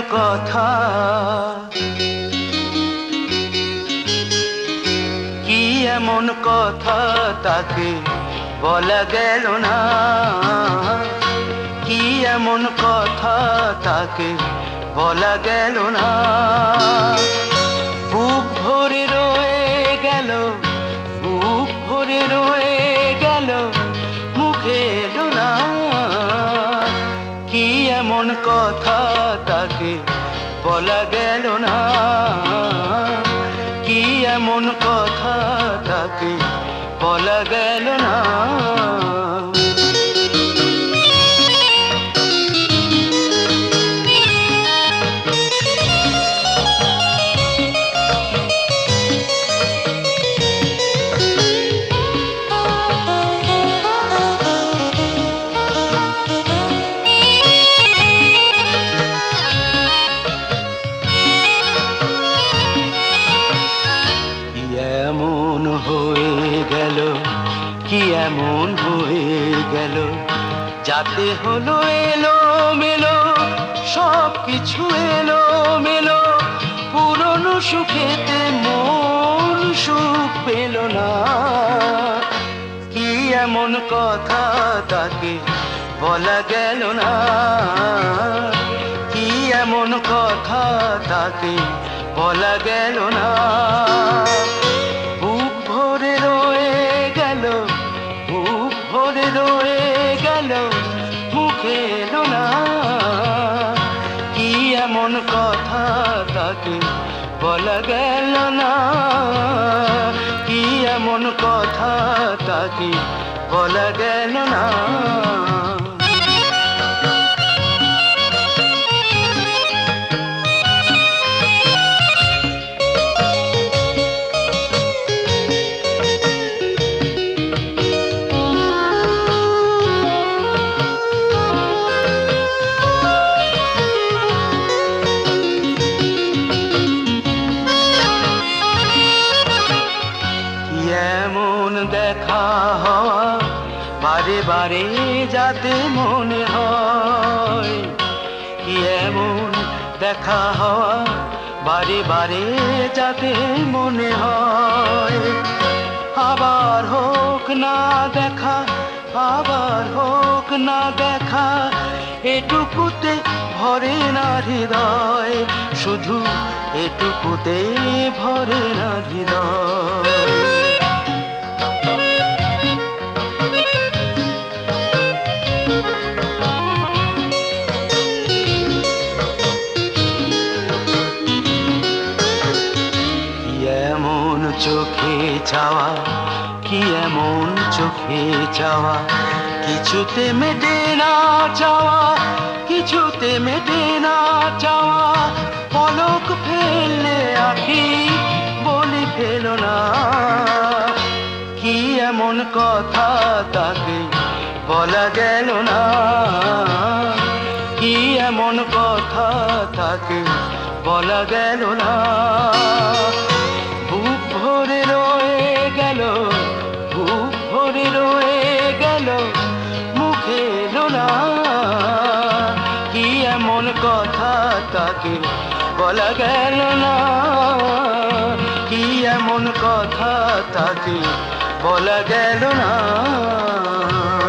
কথা, কি এমন কথা তাকে বলা গেল না, কি এমন কথা তাকে বলা গেল না। বুক ভরে রয়ে গেল, বুক ভরে রয়ে গেল, মুখে এলো না। কি এমন কথা তাকে বলা গেল না, কি এমন কথা তাকে বলা গেল না। এমন হয়ে গেল, কি এমন হয়ে গেল, যাতে হলো এলো মেলো, সব কিছু এলো মেলো। পুরনো সুখেতে মন সুখ পেল না। কি এমন কথা তাকে বলা গেল না, কি এমন কথা তাকে বলা গেল না। বুক ভরে রয়ে গেল, বুক ভরে রয়ে গেল, মুখে এলো না। কি এমন কথা তাকে বলা গেল না, কি এমন কথা তাকে বলা গেল না। এমন দেখা হওয়া বারে বারে যাতে মনে হয়, কি এমন দেখা হওয়া বারে বারে যাতে মনে হয়। আবার হোক না দেখা, আবার হোক না দেখা, এটুকুতে ভরে না হৃদয়, শুধু এটুকুতে ভরে না হৃদয়। এমন চোখে চাওয়া, কি এমন চোখে চাওয়া, কিছুতে মেটে না চাওয়া, কিছুতে মেটে না চাওয়া। পলক ফেললে আঁখি বলি ফেল না। কি এমন কথা তাকে বলা গেল না, কি এমন কথা তাকে বলা গেল না। বুক ভরে রয়ে গেল, বুক ভরে রয়ে গেল, মুখে এলো না। কি এমন কথা তাকে বলা গেল না, কি এমন কথা তাকে বলা গেল না।